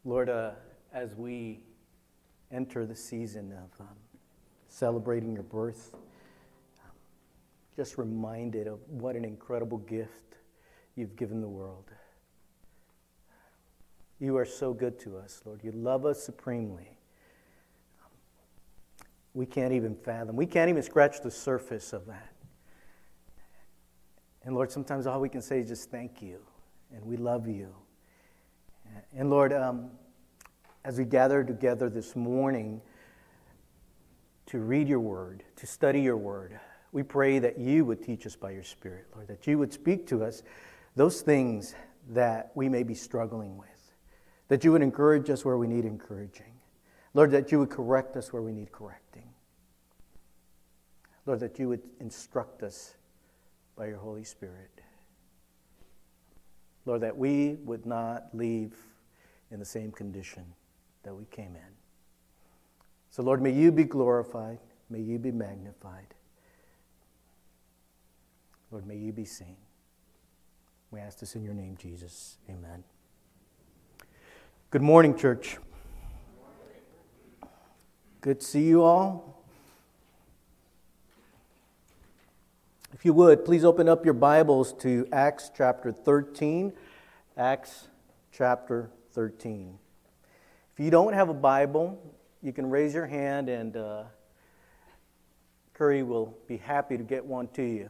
Lord, as we enter the season of celebrating your birth, just reminded of what an incredible gift you've given the world. You are so good to us, Lord. You love us supremely. We can't even fathom. We can't even scratch the surface of that. And Lord, sometimes all we can say is just thank you, and we love you. And Lord, as we gather together this morning to read your word, to study your word, we pray that you would teach us by your Spirit, Lord, that you would speak to us those things that we may be struggling with, that you would encourage us where we need encouraging. Lord, that you would correct us where we need correcting. Lord, that you would instruct us by your Holy Spirit. Lord, that we would not leave in the same condition that we came in. So, Lord, may you be glorified. May you be magnified. Lord, may you be seen. We ask this in your name, Jesus. Amen. Good morning, church. Good to see you all. If you would, please open up your Bibles to Acts chapter 13. Acts chapter 13. If you don't have a Bible, you can raise your hand and Curry will be happy to get one to you.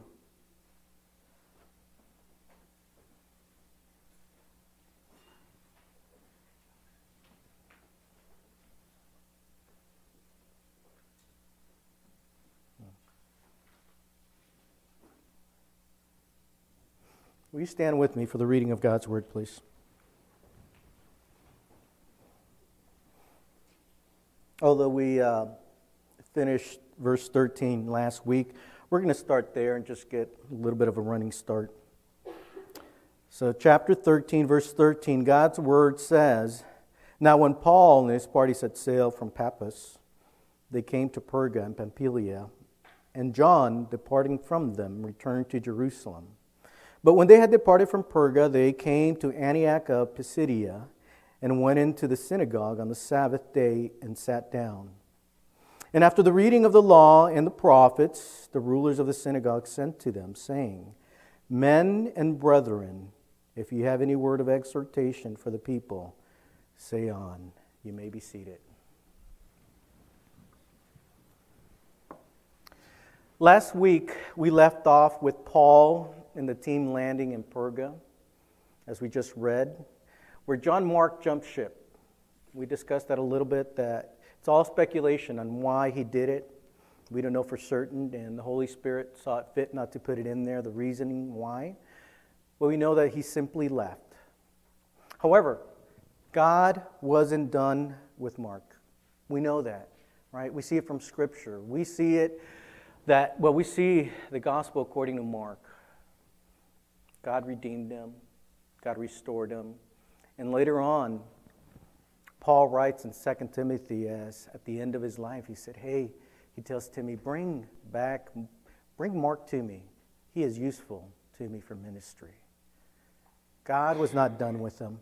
Will you stand with me for the reading of God's Word, please? Although we finished verse 13 last week, we're going to start there and just get a little bit of a running start. So chapter 13, verse 13, God's Word says, "Now when Paul and his party set sail from Paphos, they came to Perga and Pamphylia, and John, departing from them, returned to Jerusalem. But when they had departed from Perga, they came to Antioch of Pisidia and went into the synagogue on the Sabbath day and sat down. And after the reading of the law and the prophets, the rulers of the synagogue sent to them, saying, 'Men and brethren, if you have any word of exhortation for the people, say on.'" You may be seated. Last week, we left off with Paul and the team landing in Perga, as we just read, where John Mark jumped ship. We discussed that a little bit, that it's all speculation on why he did it. We don't know for certain, and the Holy Spirit saw it fit not to put it in there, the reasoning why. But we know that he simply left. However, God wasn't done with Mark. We know that, right? We see it from Scripture. We see it we see the gospel according to Mark. God redeemed him. God restored him. And later on, Paul writes in 2 Timothy, as at the end of his life, he said, he tells Timothy, bring Mark to me. He is useful to me for ministry. God was not done with him.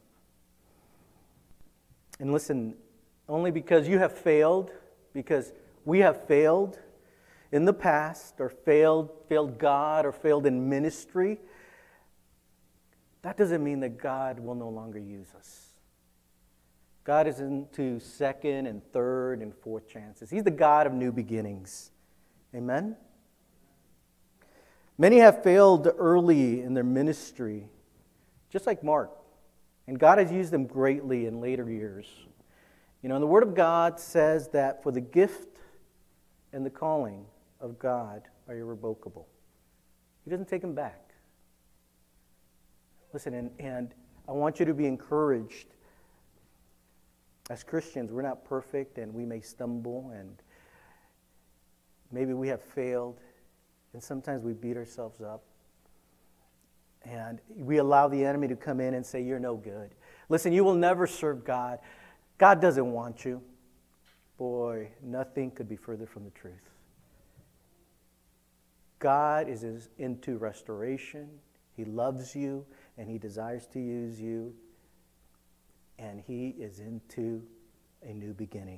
And listen, only because you have failed, because we have failed in the past, or failed God, or failed in ministry, that doesn't mean that God will no longer use us. God is into second and third and fourth chances. He's the God of new beginnings. Amen? Many have failed early in their ministry, just like Mark. And God has used them greatly in later years. You know, and the Word of God says that for the gift and the calling of God are irrevocable. He doesn't take them back. Listen, and I want you to be encouraged. As Christians, we're not perfect, and we may stumble, and maybe we have failed, and sometimes we beat ourselves up. And we allow the enemy to come in and say, "You're no good. Listen, you will never serve God. God doesn't want you." Boy, nothing could be further from the truth. God is into restoration. He loves you, and He desires to use you. and he is into a new beginning.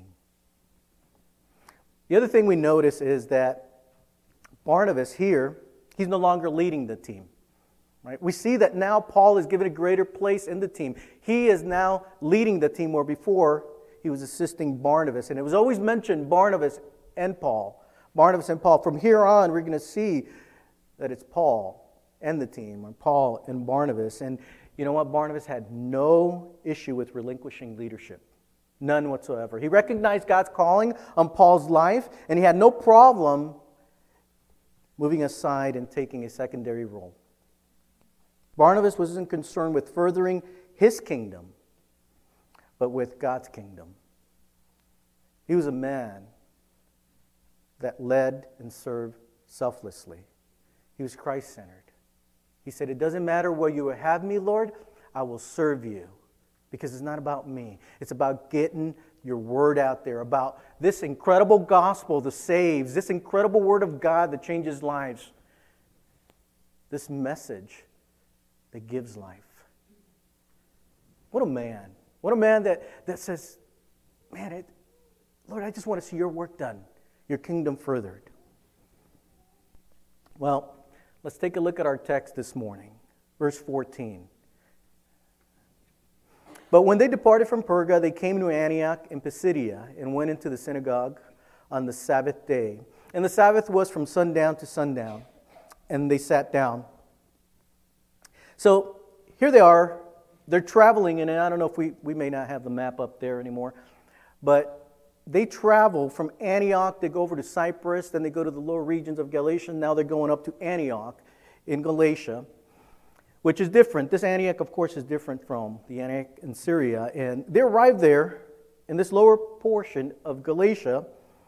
The other thing we notice is that Barnabas here, he's no longer leading the team. Right? We see that now Paul is given a greater place in the team. He is now leading the team, where before he was assisting Barnabas. And it was always mentioned Barnabas and Paul. Barnabas and Paul. From here on, we're going to see that it's Paul and the team, or Paul and Barnabas. And you know what? Barnabas had no issue with relinquishing leadership. None whatsoever. He recognized God's calling on Paul's life, and he had no problem moving aside and taking a secondary role. Barnabas wasn't concerned with furthering his kingdom, but with God's kingdom. He was a man that led and served selflessly. He was Christ-centered. He said, it doesn't matter where you have me, Lord, I will serve you. Because it's not about me. It's about getting your word out there, about this incredible gospel that saves, this incredible word of God that changes lives, this message that gives life. What a man. What a man that says, man, Lord, I just want to see your work done, your kingdom furthered. Well, let's take a look at our text this morning. Verse 14. But when they departed from Perga, they came to Antioch in Pisidia and went into the synagogue on the Sabbath day. And the Sabbath was from sundown to sundown. And they sat down. So here they are. They're traveling, and I don't know if we may not have the map up there anymore, but they travel from Antioch. They go over to Cyprus, then they go to the lower regions of Galatia. Now they're going up to Antioch in Galatia, which is different. This Antioch, of course, is different from the Antioch in Syria. And they arrived there in this lower portion of Galatia.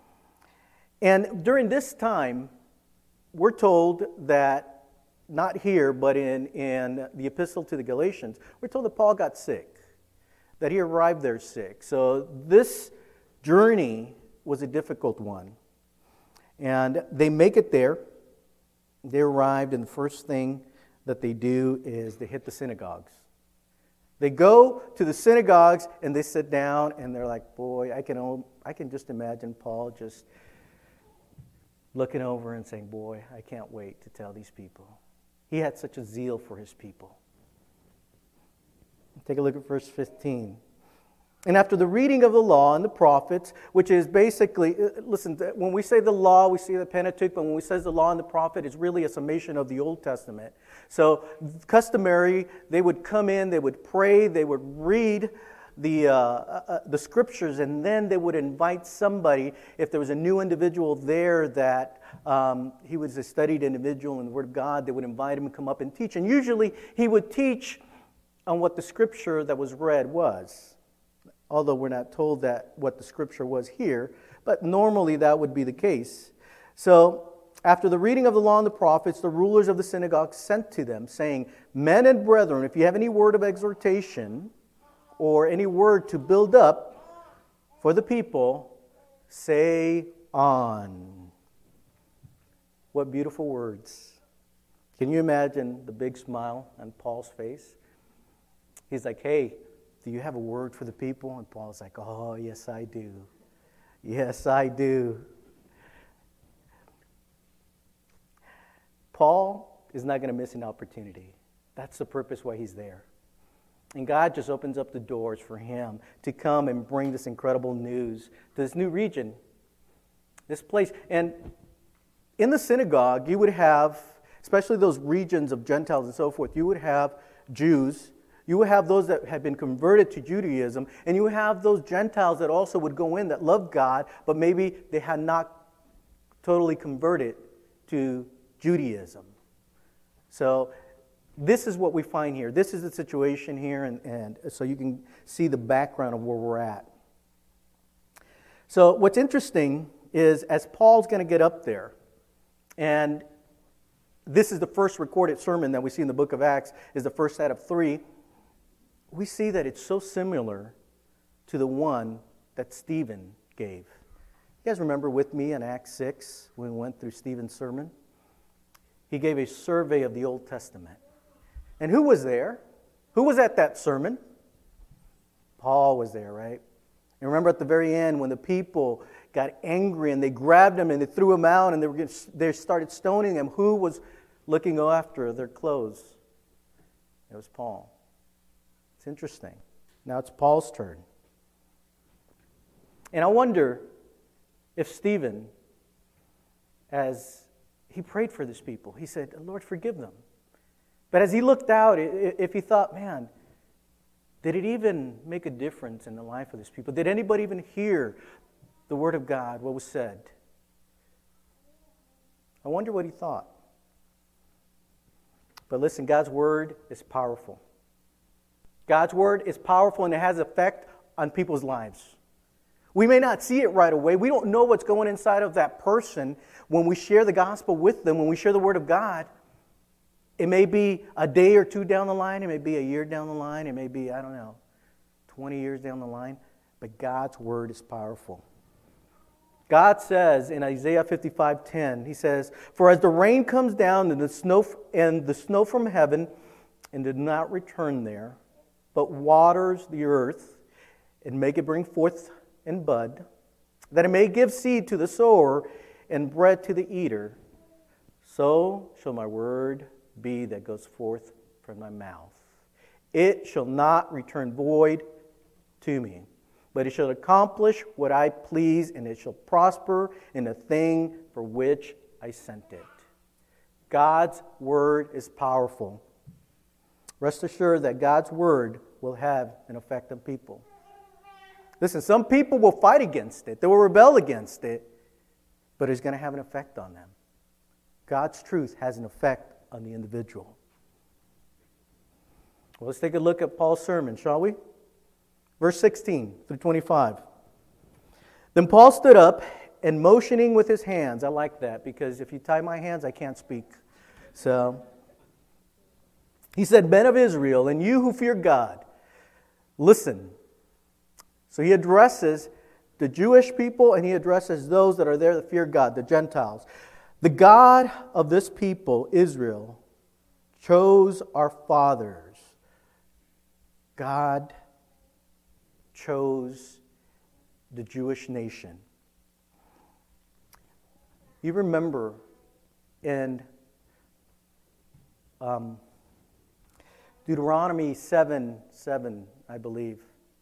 And during this time, we're told that, not here, but in the epistle to the Galatians, we're told that Paul got sick, that he arrived there sick. So this journey was a difficult one. And they make it there. They arrived, and the first thing that they do is they hit the synagogues. They go to the synagogues and they sit down, and they're like, boy, I can just imagine Paul just looking over and saying, boy, I can't wait to tell these people. He had such a zeal for his people. Take a look at verse 15. And after the reading of the law and the prophets, which is basically, listen, when we say the law, we see the Pentateuch, but when we say the law and the prophet, it's really a summation of the Old Testament. So, customary, they would come in, they would pray, they would read the scriptures, and then they would invite somebody, if there was a new individual there that he was a studied individual in the Word of God, they would invite him to come up and teach. And usually he would teach on what the scripture that was read was. Although we're not told that what the scripture was here, but normally that would be the case. So, after the reading of the law and the prophets, the rulers of the synagogue sent to them, saying, men and brethren, if you have any word of exhortation or any word to build up for the people, say on. What beautiful words. Can you imagine the big smile on Paul's face? He's like, hey, do you have a word for the people? And Paul's like, oh, yes, I do. Yes, I do. Paul is not going to miss an opportunity. That's the purpose why he's there. And God just opens up the doors for him to come and bring this incredible news to this new region, this place. And in the synagogue, you would have, especially those regions of Gentiles and so forth, you would have Jews. You would have those that had been converted to Judaism, and you would have those Gentiles that also would go in that loved God, but maybe they had not totally converted to Judaism. So this is what we find here. This is the situation here, and so you can see the background of where we're at. So what's interesting is as Paul's going to get up there, and this is the first recorded sermon that we see in the book of Acts, is the first out of 3. We see that it's so similar to the one that Stephen gave. You guys remember with me in Acts 6 when we went through Stephen's sermon? He gave a survey of the Old Testament. And who was there? Who was at that sermon? Paul was there, right? And remember at the very end when the people got angry and they grabbed him and they threw him out and they started stoning him, who was looking after their clothes? It was Paul. It's interesting. Now it's Paul's turn. And I wonder if Stephen, as he prayed for these people, he said, Lord, forgive them. But as he looked out, if he thought, man, did it even make a difference in the life of these people? Did anybody even hear the word of God, what was said? I wonder what he thought. But listen, God's word is powerful. God's word is powerful and it has effect on people's lives. We may not see it right away. We don't know what's going inside of that person when we share the gospel with them, when we share the word of God. It may be a day or two down the line. It may be a year down the line. It may be, 20 years down the line. But God's word is powerful. God says in Isaiah 55:10, He says, "For as the rain comes down and the snow from heaven, and did not return there, but waters the earth and make it bring forth and bud, that it may give seed to the sower and bread to the eater, so shall my word be that goes forth from my mouth. It shall not return void to me, but it shall accomplish what I please, and it shall prosper in the thing for which I sent it." God's word is powerful. Rest assured that God's word will have an effect on people. Listen, some people will fight against it. They will rebel against it, but it's going to have an effect on them. God's truth has an effect on the individual. Well, let's take a look at Paul's sermon, shall we? Verse 16 through 25. Then Paul stood up and motioning with his hands. I like that because if you tie my hands, I can't speak. So he said, "Men of Israel, and you who fear God, listen." So he addresses the Jewish people and he addresses those that are there that fear God, the Gentiles. "The God of this people, Israel, chose our fathers." God chose the Jewish nation. You remember in Deuteronomy 7:7, I believe,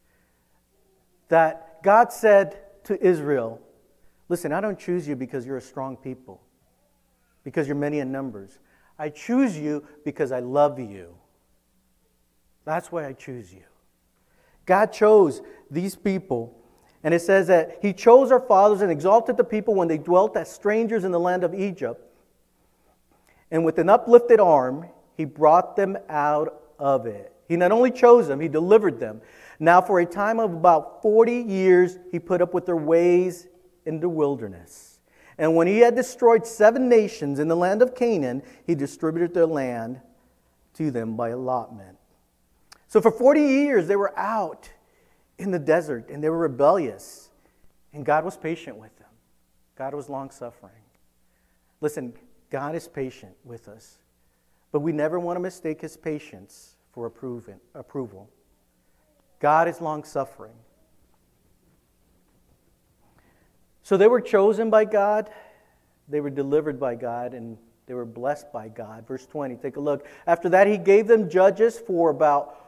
that God said to Israel, "Listen, I don't choose you because you're a strong people, because you're many in numbers. I choose you because I love you. That's why I choose you." God chose these people. And it says that He chose our fathers and exalted the people when they dwelt as strangers in the land of Egypt. And with an uplifted arm, He brought them out of it. He not only chose them, He delivered them. Now for a time of about 40 years, He put up with their ways in the wilderness. And when He had destroyed 7 nations in the land of Canaan, He distributed their land to them by allotment. So for 40 years, they were out in the desert, and they were rebellious. And God was patient with them. God was long-suffering. Listen, God is patient with us. But we never want to mistake His patience for approval. God is long-suffering. So they were chosen by God, they were delivered by God, and they were blessed by God. Verse 20, take a look. After that, He gave them judges for about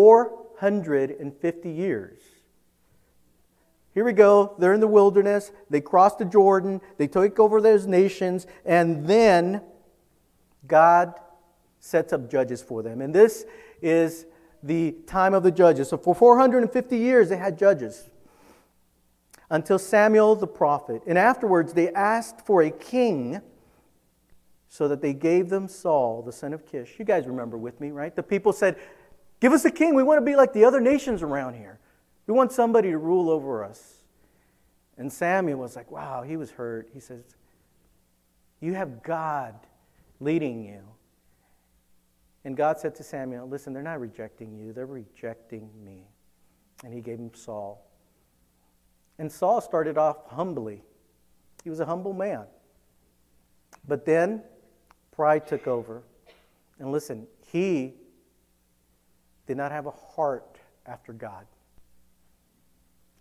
450 years. Here we go. They're in the wilderness. They crossed the Jordan. They took over those nations. And then God sets up judges for them. And this is the time of the judges. So for 450 years, they had judges until Samuel the prophet. And afterwards, they asked for a king so that they gave them Saul, the son of Kish. You guys remember with me, right? The people said, "Give us a king. We want to be like the other nations around here. We want somebody to rule over us." And Samuel was like, wow, he was hurt. He says, "You have God leading you." And God said to Samuel, "Listen, they're not rejecting you. They're rejecting me." And He gave him Saul. And Saul started off humbly. He was a humble man. But then pride took over. And listen, he did not have a heart after God.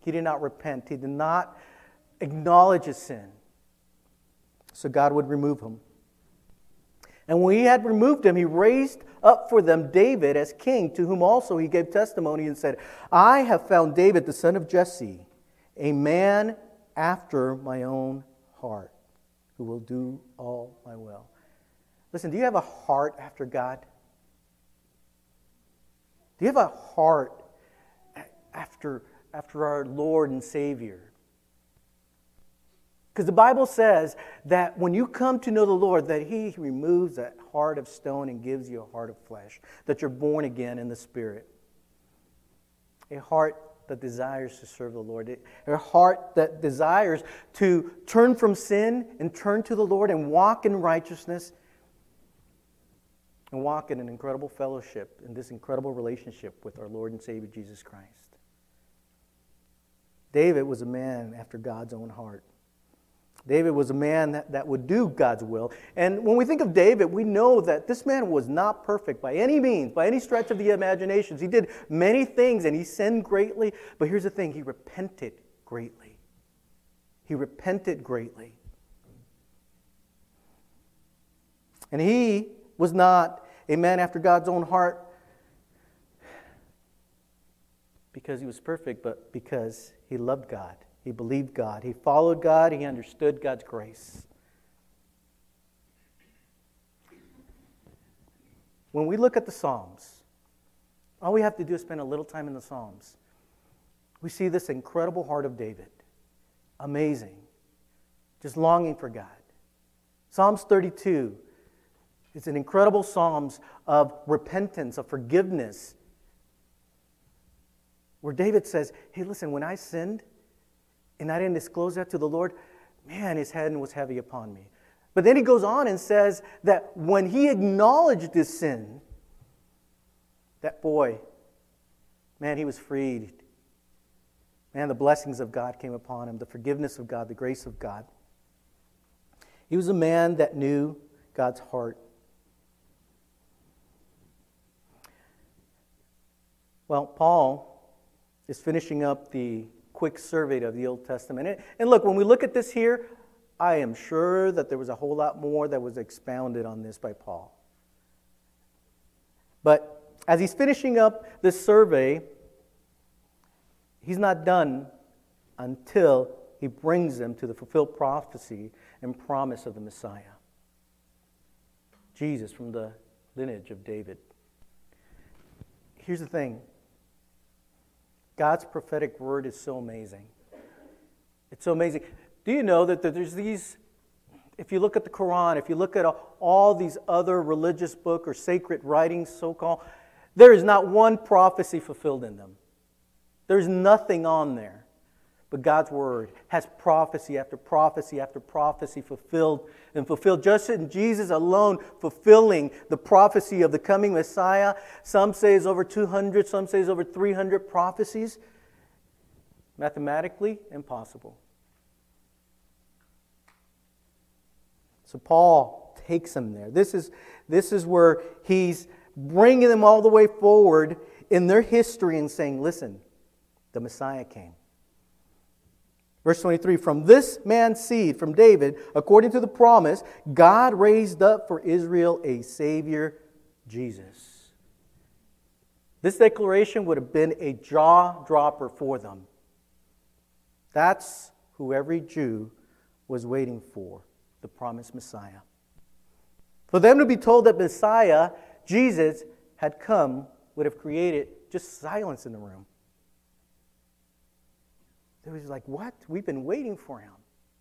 He did not repent. He did not acknowledge his sin. So God would remove him. And when he had removed him, he raised up for them David as king, to whom also he gave testimony and said, I have found David, the son of Jesse, a man after my own heart, who will do all my will. Listen, do you have a heart after God? Do you have a heart after our Lord and Savior? Because the Bible says that when you come to know the Lord, that He removes that heart of stone and gives you a heart of flesh, that you're born again in the Spirit. A heart that desires to serve the Lord. A heart that desires to turn from sin and turn to the Lord and walk in righteousness and walk in an incredible fellowship, in this incredible relationship with our Lord and Savior Jesus Christ. David was a man after God's own heart. David was a man that would do God's will. And when we think of David, we know that this man was not perfect by any means, by any stretch of the imaginations. He did many things and he sinned greatly. But here's the thing, he repented greatly. He repented greatly. And he was not a man after God's own heart because he was perfect, but because he loved God. He believed God. He followed God. He understood God's grace. When we look at the Psalms, all we have to do is spend a little time in the Psalms. We see this incredible heart of David. Amazing. Just longing for God. Psalms 32 is an incredible Psalms of repentance, of forgiveness, where David says, hey, listen, when I sinned, and I didn't disclose that to the Lord, man, his hand was heavy upon me. But then he goes on and says that when he acknowledged his sin, that boy, man, he was freed. Man, the blessings of God came upon him, the forgiveness of God, the grace of God. He was a man that knew God's heart. Well, Paul is finishing up the quick survey of the Old Testament. And look, when we look at this here, I am sure that there was a whole lot more that was expounded on this by Paul. But as he's finishing up this survey, he's not done until he brings them to the fulfilled prophecy and promise of the Messiah. Jesus from the lineage of David. Here's the thing. God's prophetic word is so amazing. It's so amazing. Do you know that there's these, if you look at the Quran, if you look at all these other religious book or sacred writings, so-called, there is not one prophecy fulfilled in them. There's nothing on there. But God's word has prophecy after prophecy after prophecy fulfilled and fulfilled. Just in Jesus alone fulfilling the prophecy of the coming Messiah. Some say it's over 200, some say it's over 300 prophecies. Mathematically, impossible. So Paul takes them there. This is where he's bringing them all the way forward in their history and saying, listen, the Messiah came. Verse 23, from this man's seed, from David, according to the promise, God raised up for Israel a Savior, Jesus. This declaration would have been a jaw-dropper for them. That's who every Jew was waiting for, the promised Messiah. For them to be told that Messiah, Jesus, had come would have created just silence in the room. They was like, what? We've been waiting for him.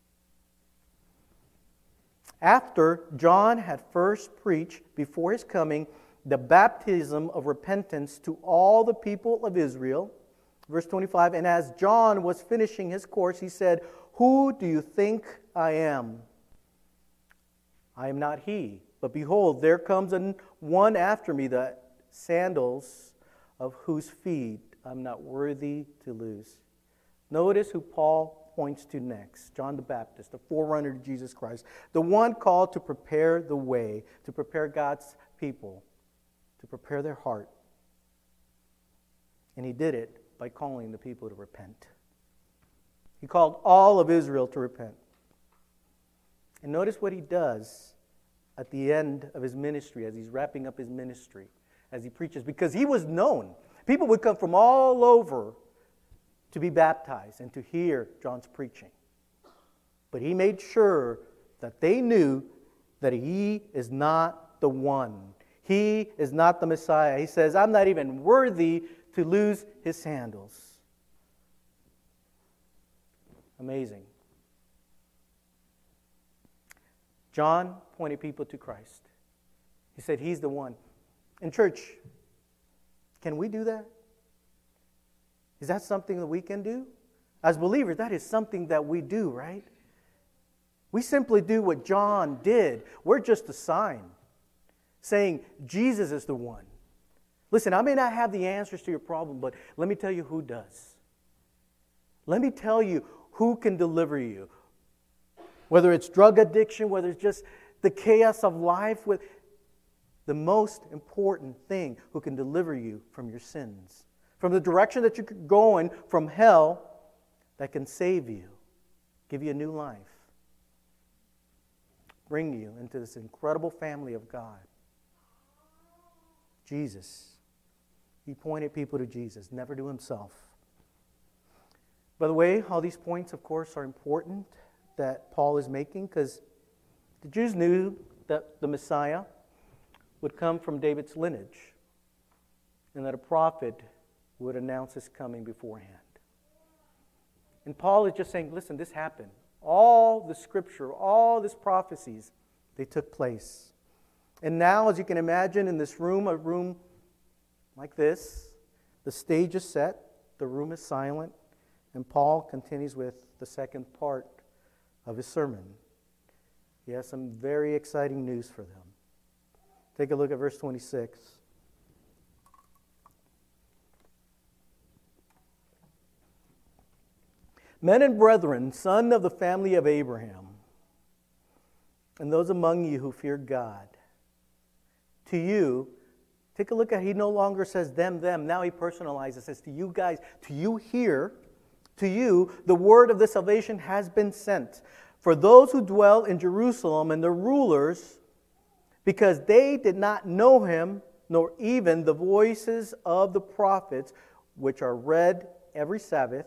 After John had first preached before his coming the baptism of repentance to all the people of Israel, verse 25, and as John was finishing his course, he said, who do you think I am? I am not he, but behold, there comes one after me, the sandals of whose feet I'm not worthy to loose. Notice who Paul points to next. John the Baptist, the forerunner to Jesus Christ. The one called to prepare the way, to prepare God's people, to prepare their heart. And he did it by calling the people to repent. He called all of Israel to repent. And notice what he does at the end of his ministry, as he's wrapping up his ministry, as he preaches, because he was known. People would come from all over to be baptized and to hear John's preaching. But he made sure that they knew that he is not the one. He is not the Messiah. He says, I'm not even worthy to loose his sandals. Amazing. John pointed people to Christ. He said, he's the one. In church, can we do that? Is that something that we can do? As believers, that is something that we do, right? We simply do what John did. We're just a sign saying Jesus is the one. Listen, I may not have the answers to your problem, but let me tell you who does. Let me tell you who can deliver you. Whether it's drug addiction, whether it's just the chaos of life, with the most important thing, who can deliver you from your sins, from the direction that you're going, from hell, that can save you, give you a new life, bring you into this incredible family of God. Jesus. He pointed people to Jesus, never to himself. By the way, all these points, of course, are important that Paul is making, because the Jews knew that the Messiah would come from David's lineage and that a prophet would announce his coming beforehand. And Paul is just saying, listen, this happened. All the scripture, all these prophecies, they took place. And now, as you can imagine, in this room, a room like this, the stage is set, the room is silent, and Paul continues with the second part of his sermon. He has some very exciting news for them. Take a look at verse 26. Men and brethren, son of the family of Abraham, and those among you who fear God, to you, take a look at, he no longer says them. Now he personalizes, says to you guys, to you here, to you, the word of the salvation has been sent. For those who dwell in Jerusalem and the rulers, because they did not know him, nor even the voices of the prophets, which are read every Sabbath,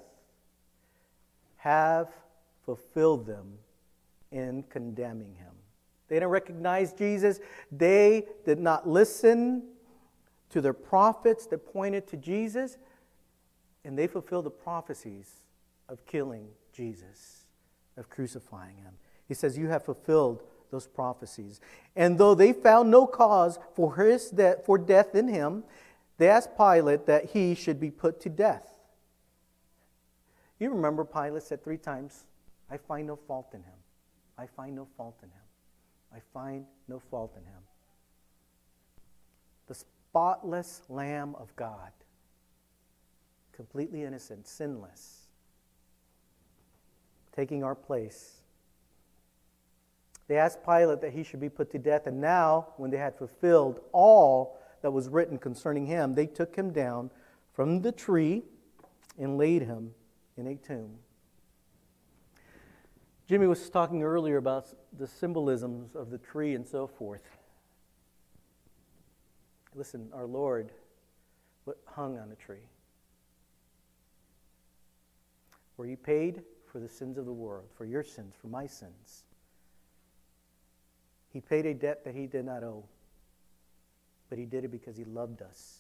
have fulfilled them in condemning him. They didn't recognize Jesus. They did not listen to their prophets that pointed to Jesus. And they fulfilled the prophecies of killing Jesus, of crucifying him. He says, you have fulfilled those prophecies. And though they found no cause for death in him, they asked Pilate that he should be put to death. You remember Pilate said 3 times, I find no fault in him. I find no fault in him. I find no fault in him. The spotless Lamb of God, completely innocent, sinless, taking our place. They asked Pilate that he should be put to death, and now, when they had fulfilled all that was written concerning him, they took him down from the tree and laid him in a tomb. Jimmy was talking earlier about the symbolisms of the tree and so forth. Listen, our Lord hung on a tree, where he paid for the sins of the world, for your sins, for my sins. He paid a debt that he did not owe, but he did it because he loved us.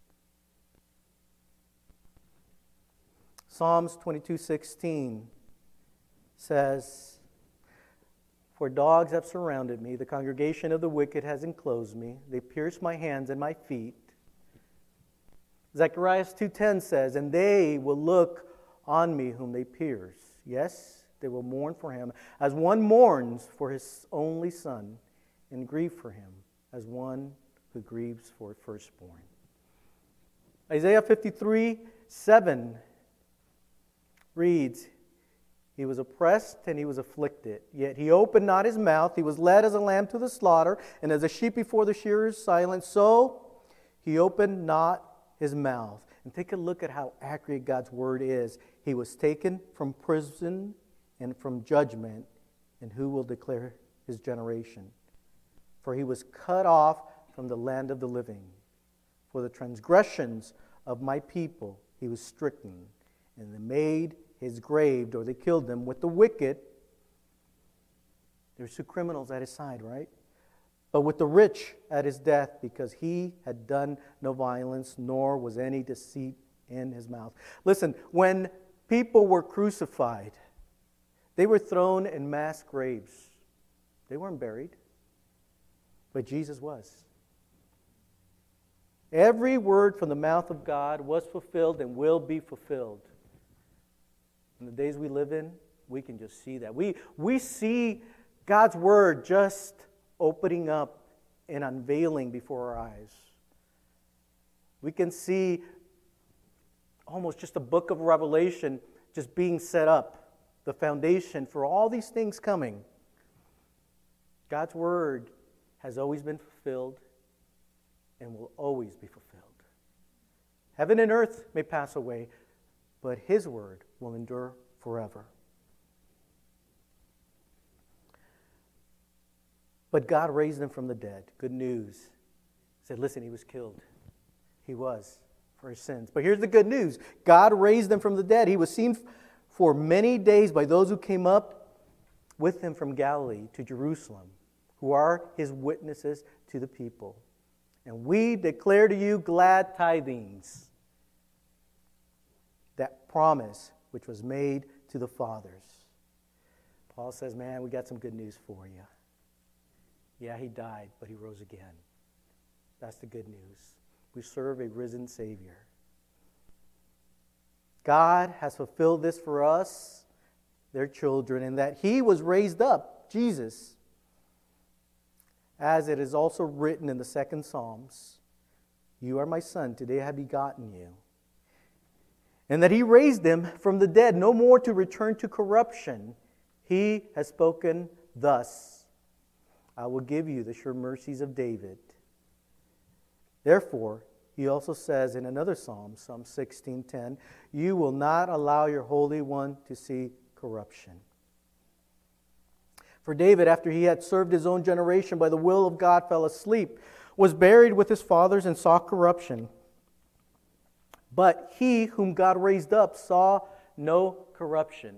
Psalms 22:16 says, for dogs have surrounded me, the congregation of the wicked has enclosed me, they pierce my hands and my feet. Zechariah 2:10 says, and they will look on me whom they pierce. Yes, they will mourn for him, as one mourns for his only son, and grieve for him, as one who grieves for a firstborn. Isaiah 53:7 reads, he was oppressed and he was afflicted, yet he opened not his mouth. He was led as a lamb to the slaughter, and as a sheep before the shearers silent, so he opened not his mouth. And take a look at how accurate God's word is. He was taken from prison and from judgment, and who will declare his generation? For he was cut off from the land of the living. For the transgressions of my people he was stricken, and they made his grave, or they killed him with the wicked. There's two criminals at his side, right? But with the rich at his death, because he had done no violence, nor was any deceit in his mouth. Listen, when people were crucified, they were thrown in mass graves. They weren't buried, but Jesus was. Every word from the mouth of God was fulfilled and will be fulfilled. In the days we live in, we can just see that. We see God's word just opening up and unveiling before our eyes. We can see almost just a book of Revelation just being set up, the foundation for all these things coming. God's word has always been fulfilled and will always be fulfilled. Heaven and earth may pass away, but his word will endure forever. But God raised him from the dead. Good news. He said, listen, he was killed. He was for his sins. But here's the good news. God raised him from the dead. He was seen for many days by those who came up with him from Galilee to Jerusalem, who are his witnesses to the people. And we declare to you glad tidings, that promise which was made to the fathers. Paul says, man, we got some good news for you. Yeah, he died, but he rose again. That's the good news. We serve a risen Savior. God has fulfilled this for us, their children, in that he was raised up, Jesus, as it is also written in the second Psalms, you are my son, today I have begotten you. And that he raised him from the dead, no more to return to corruption. He has spoken thus, I will give you the sure mercies of David. Therefore, he also says in another psalm, Psalm 16:10, you will not allow your Holy One to see corruption. For David, after he had served his own generation by the will of God, fell asleep, was buried with his fathers, and saw corruption. But he whom God raised up saw no corruption.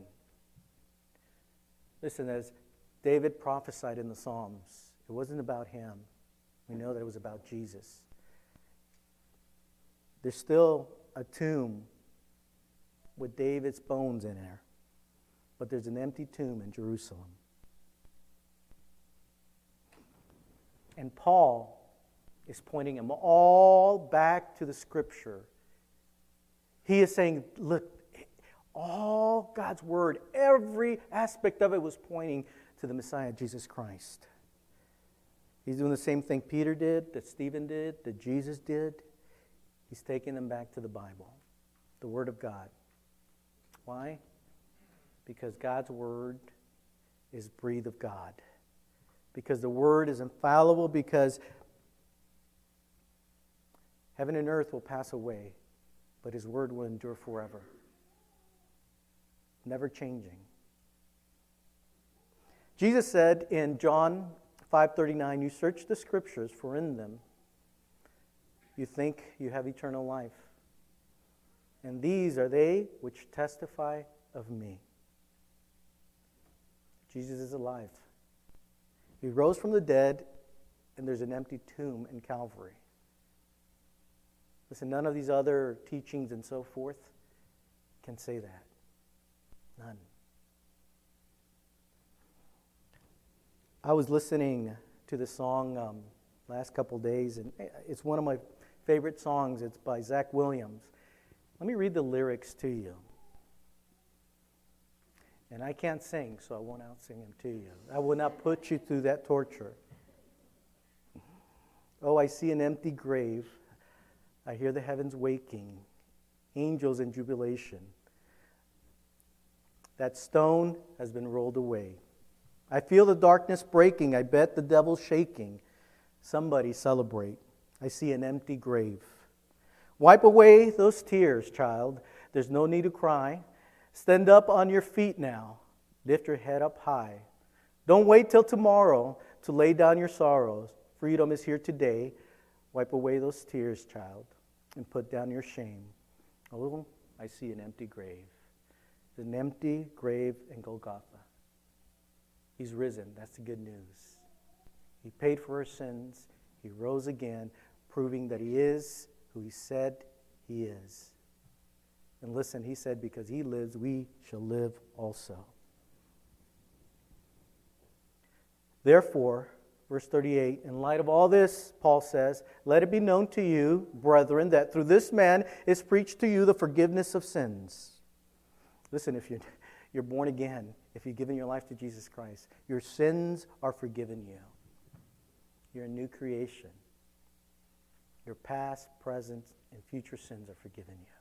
Listen, as David prophesied in the Psalms, it wasn't about him. We know that it was about Jesus. There's still a tomb with David's bones in there, but there's an empty tomb in Jerusalem. And Paul is pointing them all back to the Scripture. He is saying, look, all God's Word, every aspect of it was pointing to the Messiah, Jesus Christ. He's doing the same thing Peter did, that Stephen did, that Jesus did. He's taking them back to the Bible, the Word of God. Why? Because God's Word is breathed of God. Because the Word is infallible, because heaven and earth will pass away, but His Word will endure forever. Never changing. Jesus said in John 5:39, you search the Scriptures, for in them you think you have eternal life. And these are they which testify of me. Jesus is alive. He rose from the dead, and there's an empty tomb in Calvary. Listen, none of these other teachings and so forth can say that. None. I was listening to the song last couple days, and it's one of my favorite songs. It's by Zach Williams. Let me read the lyrics to you. And I can't sing, so I won't out-sing them to you. I will not put you through that torture. Oh, I see an empty grave. I hear the heavens waking, angels in jubilation. That stone has been rolled away. I feel the darkness breaking. I bet the devil's shaking. Somebody celebrate. I see an empty grave. Wipe away those tears, child. There's no need to cry. Stand up on your feet now. Lift your head up high. Don't wait till tomorrow to lay down your sorrows. Freedom is here today. Wipe away those tears, child, and put down your shame. Oh, I see an empty grave. An empty grave in Golgotha. He's risen. That's the good news. He paid for our sins. He rose again, proving that he is who he said he is. And listen, he said, because he lives, we shall live also. Therefore, verse 38, in light of all this, Paul says, let it be known to you, brethren, that through this man is preached to you the forgiveness of sins. Listen, if you're born again, if you've given your life to Jesus Christ, your sins are forgiven you. You're a new creation. Your past, present, and future sins are forgiven you.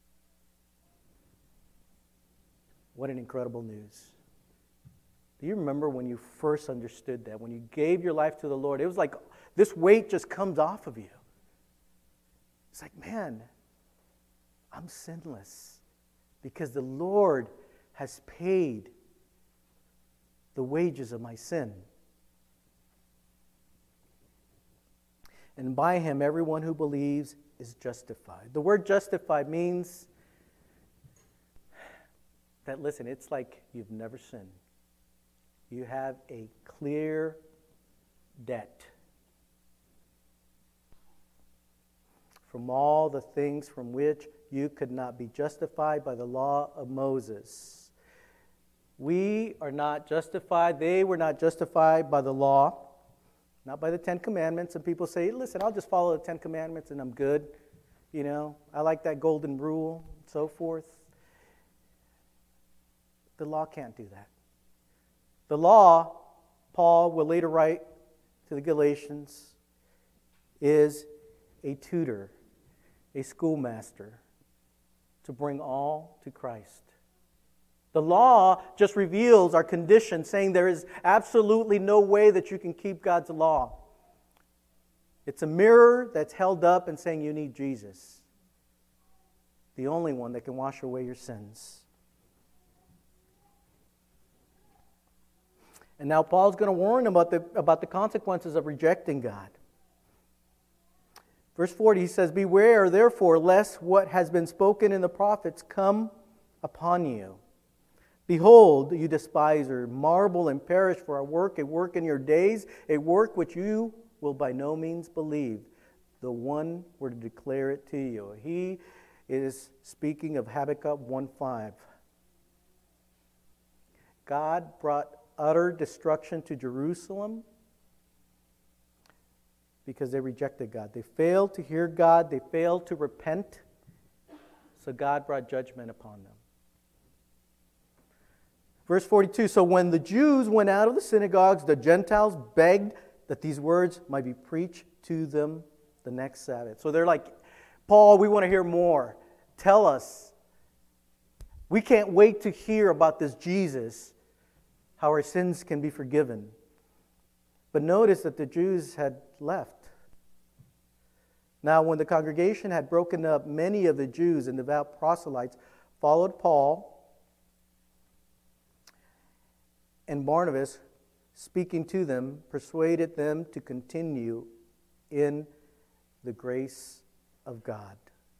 What an incredible news. Do you remember when you first understood that? When you gave your life to the Lord, it was like this weight just comes off of you. It's like, man, I'm sinless because the Lord has paid the wages of my sin. And by him, everyone who believes is justified. The word justified means that, listen, it's like you've never sinned. You have a clear debt from all the things from which you could not be justified by the law of Moses. We are not justified. They were not justified by the law, not by the Ten Commandments. And people say, listen, I'll just follow the Ten Commandments and I'm good. You know, I like that golden rule, and so forth. The law can't do that. The law, Paul will later write to the Galatians, is a tutor, a schoolmaster to bring all to Christ. The law just reveals our condition, saying there is absolutely no way that you can keep God's law. It's a mirror that's held up and saying you need Jesus, the only one that can wash away your sins. And now Paul's going to warn about the consequences of rejecting God. Verse 40, he says, beware, therefore, lest what has been spoken in the prophets come upon you. Behold, you despiser, marvel and perish for a work in your days, a work which you will by no means believe. The one were to declare it to you. He is speaking of Habakkuk 1:5. God brought utter destruction to Jerusalem because they rejected God. They failed to hear God. They failed to repent. So God brought judgment upon them. Verse 42, so when the Jews went out of the synagogues, the Gentiles begged that these words might be preached to them the next Sabbath. So they're like, Paul, we want to hear more. Tell us. We can't wait to hear about this Jesus, how our sins can be forgiven. But notice that the Jews had left. Now, when the congregation had broken up, many of the Jews and devout proselytes followed Paul and Barnabas, speaking to them, persuaded them to continue in the grace of God.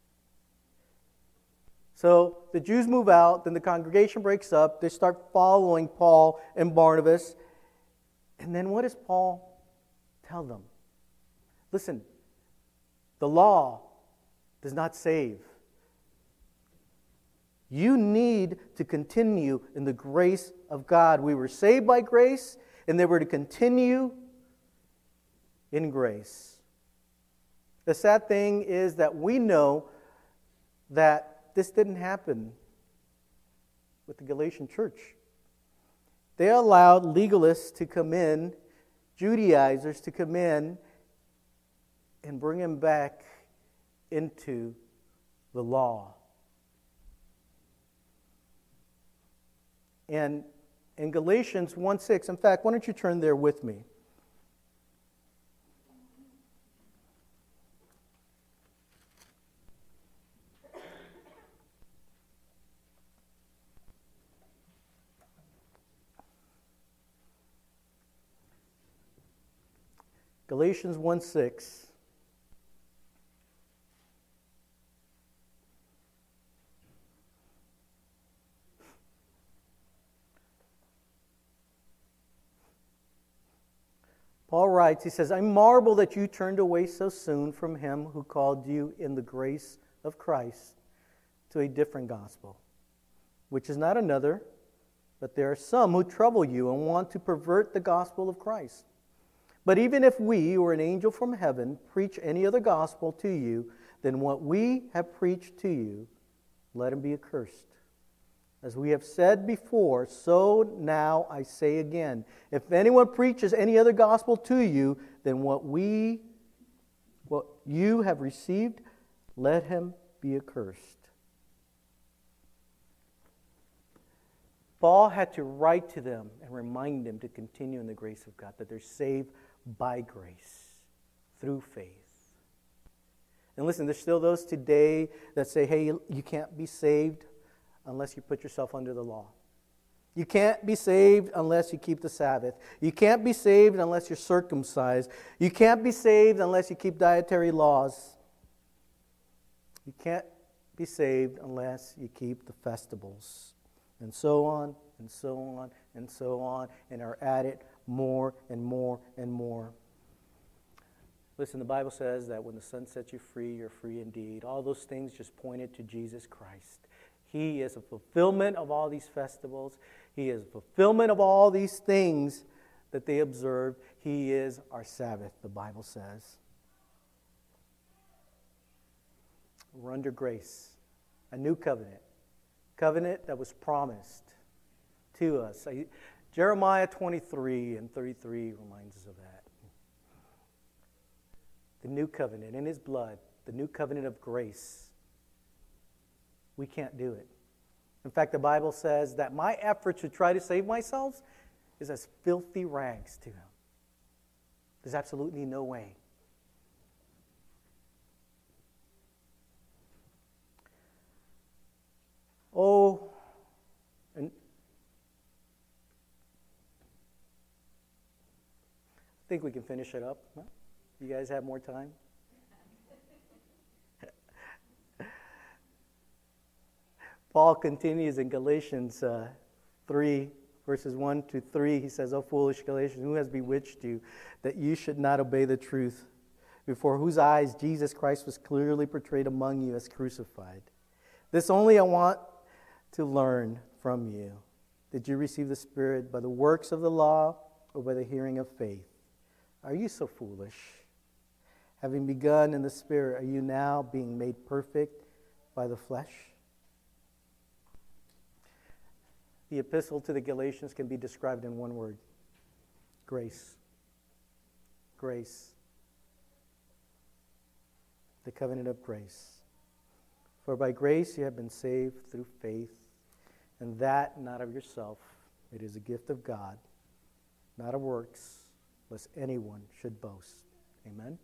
So the Jews move out, then the congregation breaks up. They start following Paul and Barnabas. And then what does Paul tell them? Listen, the law does not save. You need to continue in the grace of God. We were saved by grace, and they were to continue in grace. The sad thing is that we know that this didn't happen with the Galatian church. They allowed legalists to come in, Judaizers to come in, and bring them back into the law. And in Galatians 1:6, in fact, why don't you turn there with me? Galatians 1:6. Paul writes, he says, I marvel that you turned away so soon from him who called you in the grace of Christ to a different gospel, which is not another, but there are some who trouble you and want to pervert the gospel of Christ. But even if we or an angel from heaven preach any other gospel to you than what we have preached to you, let him be accursed. As we have said before, so now I say again, if anyone preaches any other gospel to you than what you have received, let him be accursed. Paul had to write to them and remind them to continue in the grace of God, that they're saved by grace, through faith. And listen, there's still those today that say, hey, you can't be saved unless you put yourself under the law. You can't be saved unless you keep the Sabbath. You can't be saved unless you're circumcised. You can't be saved unless you keep dietary laws. You can't be saved unless you keep the festivals. And so on, and so on, and so on, and are at it more and more and more. Listen, the Bible says that when the Son sets you free, you're free indeed. All those things just pointed to Jesus Christ. He is a fulfillment of all these festivals. He is a fulfillment of all these things that they observed. He is our Sabbath, the Bible says. We're under grace, a new covenant. Covenant that was promised to us. Jeremiah 23 and 33 reminds us of that. The new covenant in His blood, the new covenant of grace. We can't do it. In fact, the Bible says that my effort to try to save myself is as filthy rags to Him. There's absolutely no way. Oh, and I think we can finish it up. Huh? You guys have more time? Paul continues in Galatians 3, verses 1 to 3. He says, O foolish Galatians, who has bewitched you that you should not obey the truth, before whose eyes Jesus Christ was clearly portrayed among you as crucified? This only I want to learn from you. Did you receive the Spirit by the works of the law or by the hearing of faith? Are you so foolish? Having begun in the Spirit, are you now being made perfect by the flesh? The epistle to the Galatians can be described in one word: grace. Grace. The covenant of grace. For by grace you have been saved through faith, and that not of yourself. It is a gift of God, not of works, lest anyone should boast. Amen?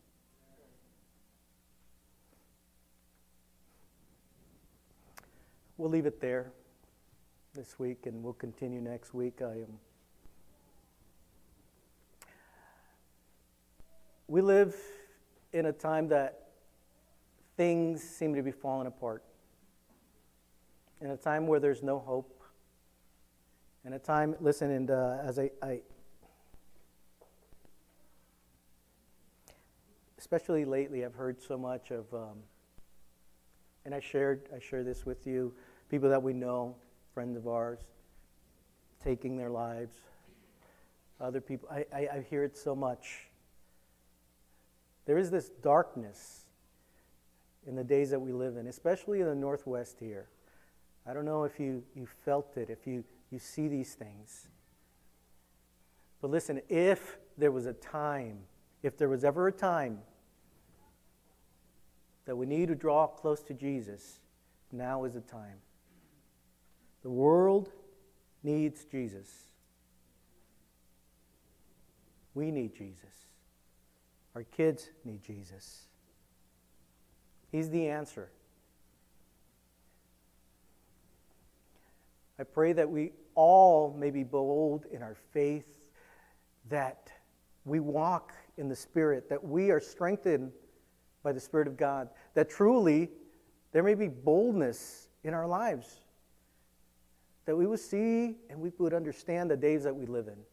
We'll leave it there this week, and we'll continue next week. We live in a time that things seem to be falling apart. In a time where there's no hope. In a time, listen, and as I especially lately, I've heard so much of, and I share this with you, people that we know, friends of ours, taking their lives. Other people, I hear it so much. There is this darkness in the days that we live in, especially in the Northwest here. I don't know if you felt it, if you see these things. But listen, if there was ever a time that we need to draw close to Jesus, now is the time. The world needs Jesus. We need Jesus. Our kids need Jesus. He's the answer. I pray that we all may be bold in our faith, that we walk in the Spirit, that we are strengthened by the Spirit of God, that truly there may be boldness in our lives, that we would see and we would understand the days that we live in.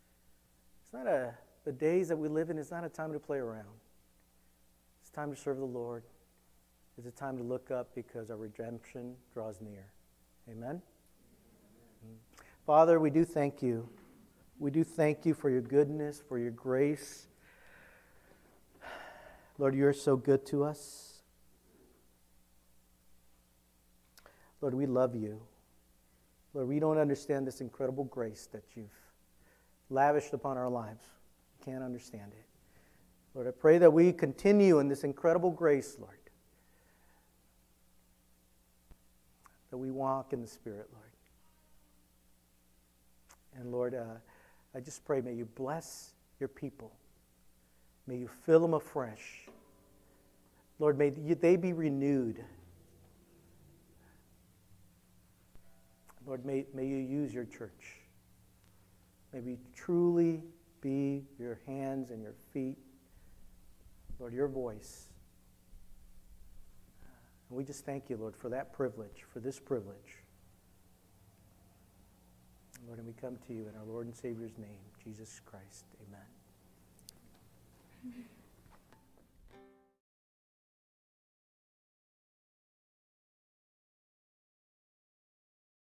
The days that we live in is not a time to play around. It's time to serve the Lord. It's a time to look up because our redemption draws near. Amen? Father, we do thank you. We do thank you for your goodness, for your grace. Lord, you're so good to us. Lord, we love you. Lord, we don't understand this incredible grace that you've lavished upon our lives. We can't understand it. Lord, I pray that we continue in this incredible grace, Lord. That we walk in the Spirit, Lord. And Lord, I just pray, may you bless your people. May you fill them afresh. Lord, may they be renewed. Lord, may you use your church. May we truly be your hands and your feet. Lord, your voice. And we just thank you, Lord, for that privilege, for this privilege. Lord, and we come to you in our Lord and Savior's name, Jesus Christ. Amen.